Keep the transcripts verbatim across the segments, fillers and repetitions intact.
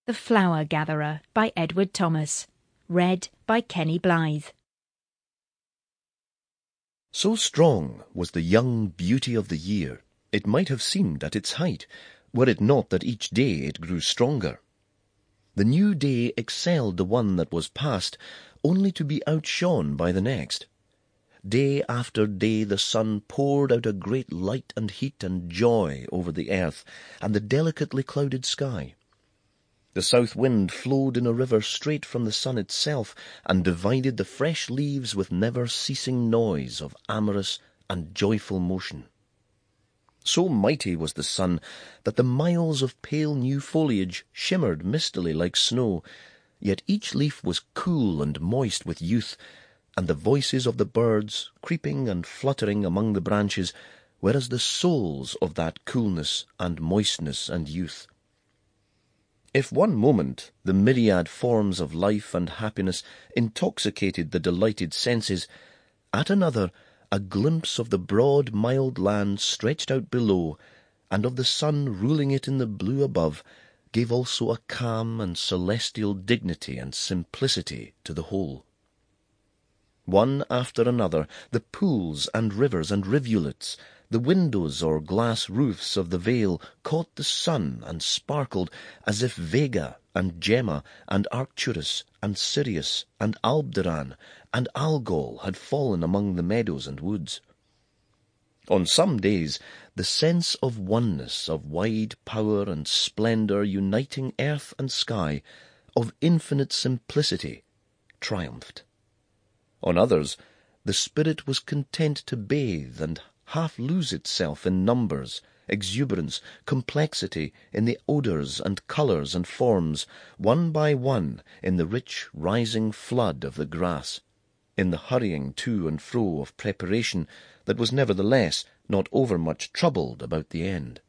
The Flower Gatherer by Edward Thomas. Read by Kenny Blythe. So strong was the young beauty of the year, it might have seemed at its height, were it not that each day it grew stronger. The new day excelled the one that was past, only to be outshone by the next. Day after day the sun poured out a great light and heat and joy over the earth and the delicately clouded sky. The south wind flowed in a river straight from the sun itself, and divided the fresh leaves with never-ceasing noise of amorous and joyful motion. So mighty was the sun that the miles of pale new foliage shimmered mistily like snow, yet each leaf was cool and moist with youth, and the voices of the birds, creeping and fluttering among the branches, were as the souls of that coolness and moistness and youth. If one moment the myriad forms of life and happiness intoxicated the delighted senses, at another a glimpse of the broad mild land stretched out below, and of the sun ruling it in the blue above, gave also a calm and celestial dignity and simplicity to the whole. One after another the pools and rivers and rivulets, the windows or glass roofs of the vale caught the sun and sparkled as if Vega and Gemma and Arcturus and Sirius and Aldebaran and Algol had fallen among the meadows and woods. On some days the sense of oneness, of wide power and splendour uniting earth and sky, of infinite simplicity, triumphed. On others the spirit was content to bathe and half lose itself in numbers, exuberance, complexity, in the odours and colours and forms, one by one, in the rich rising flood of the grass, in the hurrying to and fro of preparation that was nevertheless not overmuch troubled about the end.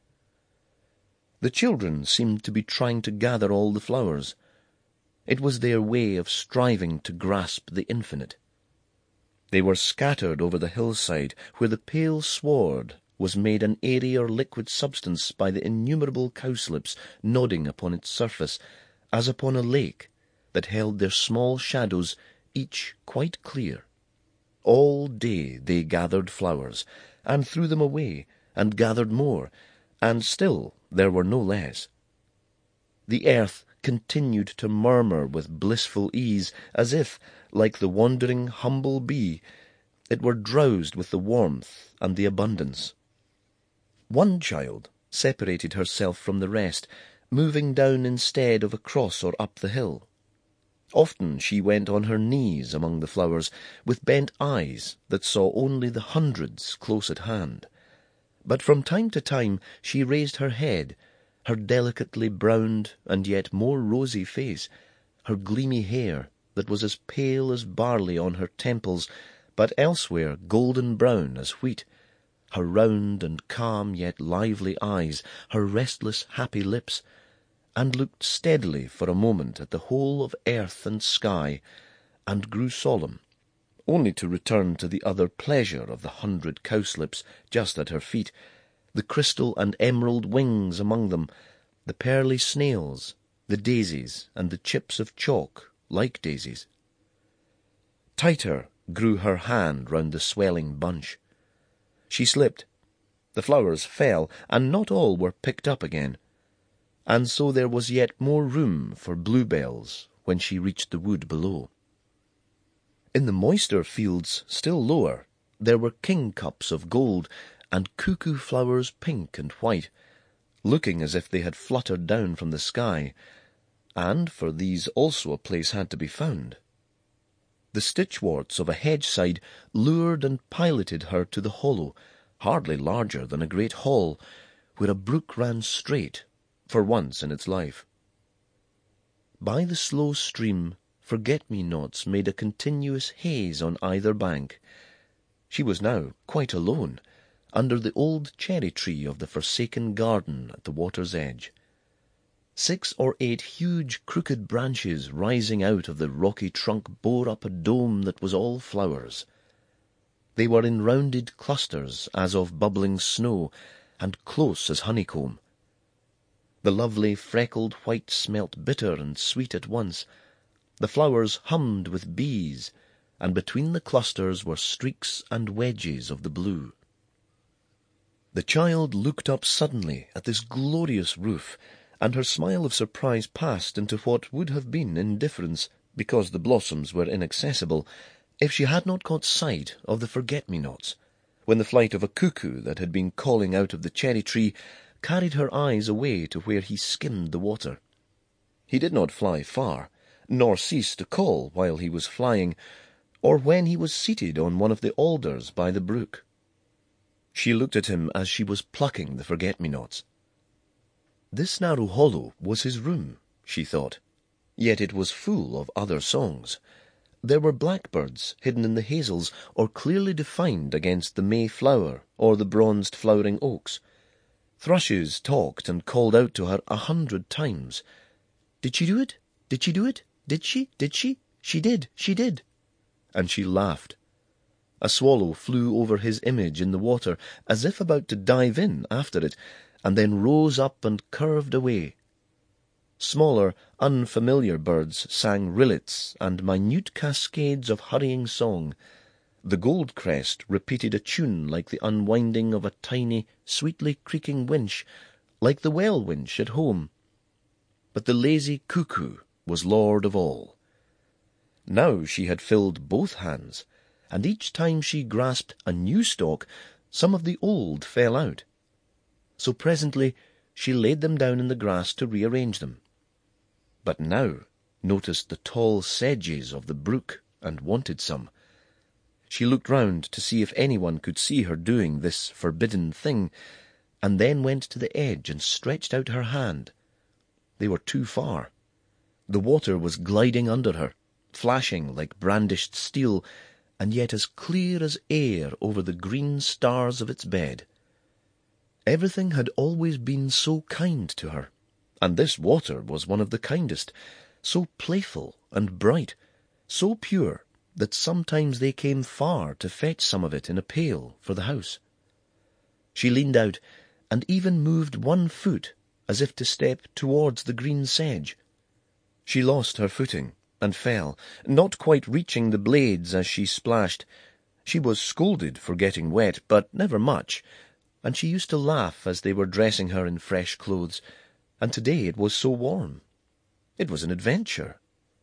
The children seemed to be trying to gather all the flowers. It was their way of striving to grasp the infinite. They were scattered over the hillside, where the pale sward was made an airy or liquid substance by the innumerable cowslips nodding upon its surface, as upon a lake that held their small shadows, each quite clear. All day they gathered flowers, and threw them away, and gathered more, and still there were no less. The earth continued to murmur with blissful ease, as if, like the wandering humble bee, it were drowsed with the warmth and the abundance. One child separated herself from the rest, moving down instead of across or up the hill. Often she went on her knees among the flowers, with bent eyes that saw only the hundreds close at hand. But from time to time she raised her head, her delicately browned and yet more rosy face, her gleamy hair that was as pale as barley on her temples, but elsewhere golden brown as wheat, her round and calm yet lively eyes, her restless happy lips, and looked steadily for a moment at the whole of earth and sky, and grew solemn, only to return to the other pleasure of the hundred cowslips just at her feet, the crystal and emerald wings among them, the pearly snails, the daisies, and the chips of chalk, like daisies. Tighter grew her hand round the swelling bunch. She slipped. The flowers fell, and not all were picked up again. And so there was yet more room for bluebells when she reached the wood below. In the moister fields still lower there were kingcups of gold, and cuckoo flowers pink and white, looking as if they had fluttered down from the sky, and for these also a place had to be found. The stitchworts of a hedge-side lured and piloted her to the hollow, hardly larger than a great hall, where a brook ran straight, for once in its life. By the slow stream forget-me-nots made a continuous haze on either bank. She was now quite alone, under the old cherry-tree of the forsaken garden at the water's edge. Six or eight huge crooked branches rising out of the rocky trunk bore up a dome that was all flowers. They were in rounded clusters as of bubbling snow, and close as honeycomb. The lovely freckled white smelt bitter and sweet at once. The flowers hummed with bees, and between the clusters were streaks and wedges of the blue. The child looked up suddenly at this glorious roof, and her smile of surprise passed into what would have been indifference, because the blossoms were inaccessible, if she had not caught sight of the forget-me-nots, when the flight of a cuckoo that had been calling out of the cherry-tree carried her eyes away to where he skimmed the water. He did not fly far, nor cease to call while he was flying, or when he was seated on one of the alders by the brook. She looked at him as she was plucking the forget-me-nots. This narrow hollow was his room, she thought, yet it was full of other songs. There were blackbirds hidden in the hazels, or clearly defined against the mayflower or the bronzed flowering oaks. Thrushes talked and called out to her a hundred times. "Did she do it? Did she do it? Did she? Did she? She did, she did." And she laughed. A swallow flew over his image in the water, as if about to dive in after it, and then rose up and curved away. Smaller, unfamiliar birds sang rillets and minute cascades of hurrying song. The goldcrest repeated a tune like the unwinding of a tiny, sweetly creaking winch, like the well winch at home. But the lazy cuckoo was lord of all. Now she had filled both hands, and each time she grasped a new stalk, some of the old fell out. So presently she laid them down in the grass to rearrange them. But now noticed the tall sedges of the brook, and wanted some. She looked round to see if anyone could see her doing this forbidden thing, and then went to the edge and stretched out her hand. They were too far. The water was gliding under her, flashing like brandished steel, and yet as clear as air over the green stars of its bed. Everything had always been so kind to her, and this water was one of the kindest, so playful and bright, so pure that sometimes they came far to fetch some of it in a pail for the house. She leaned out, and even moved one foot as if to step towards the green sedge. She lost her footing, and fell, not quite reaching the blades as she splashed. She was scolded for getting wet, but never much, and she used to laugh as they were dressing her in fresh clothes, and today it was so warm. It was an adventure.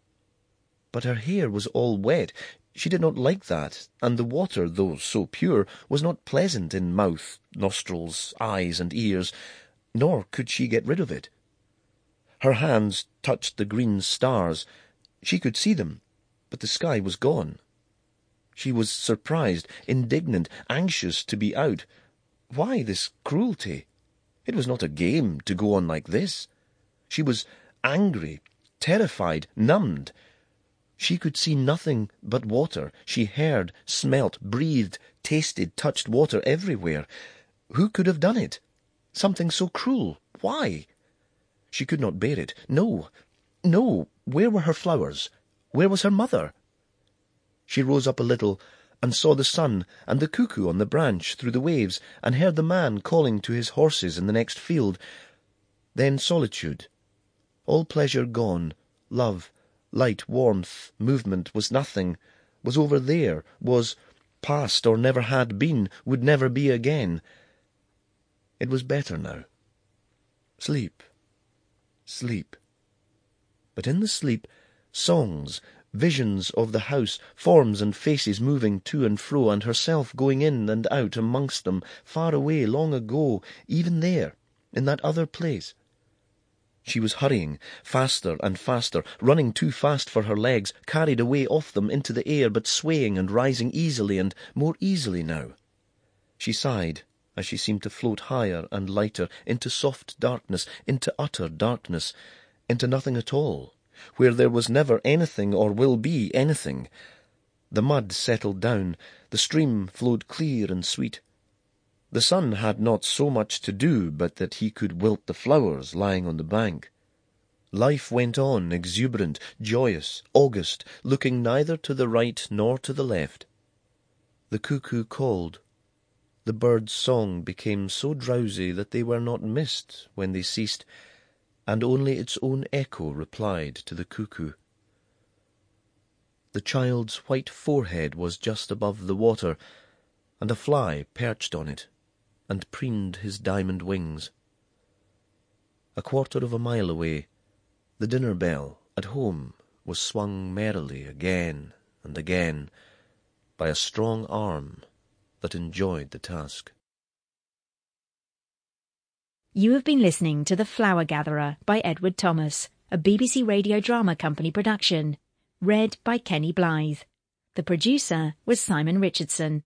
But her hair was all wet. She did not like that, and the water, though so pure, was not pleasant in mouth, nostrils, eyes, and ears, nor could she get rid of it. Her hands touched the green stars. She could see them, but the sky was gone. She was surprised, indignant, anxious to be out. Why this cruelty? It was not a game to go on like this. She was angry, terrified, numbed. She could see nothing but water. She heard, smelt, breathed, tasted, touched water everywhere. Who could have done it? Something so cruel. Why? She could not bear it. No, no. Where were her flowers? Where was her mother? She rose up a little, and saw the sun and the cuckoo on the branch through the waves, and heard the man calling to his horses in the next field. Then solitude. All pleasure gone, love, light, warmth, movement was nothing, was over there, was past or never had been, would never be again. It was better now. Sleep, sleep. But in the sleep, songs, visions of the house, forms and faces moving to and fro, and herself going in and out amongst them, far away, long ago, even there, in that other place. She was hurrying, faster and faster, running too fast for her legs, carried away off them into the air, but swaying and rising easily and more easily now. She sighed as she seemed to float higher and lighter into soft darkness, into utter darkness, into nothing at all, where there was never anything or will be anything. The mud settled down, the stream flowed clear and sweet. The sun had not so much to do but that he could wilt the flowers lying on the bank. Life went on, exuberant, joyous, august, looking neither to the right nor to the left. The cuckoo called. The birds' song became so drowsy that they were not missed when they ceased, and only its own echo replied to the cuckoo. The child's white forehead was just above the water, and a fly perched on it, and preened his diamond wings. A quarter of a mile away, the dinner bell at home was swung merrily again and again by a strong arm that enjoyed the task. You have been listening to The Flower Gatherer by Edward Thomas, a B B C Radio Drama Company production, read by Kenny Blythe. The producer was Simon Richardson.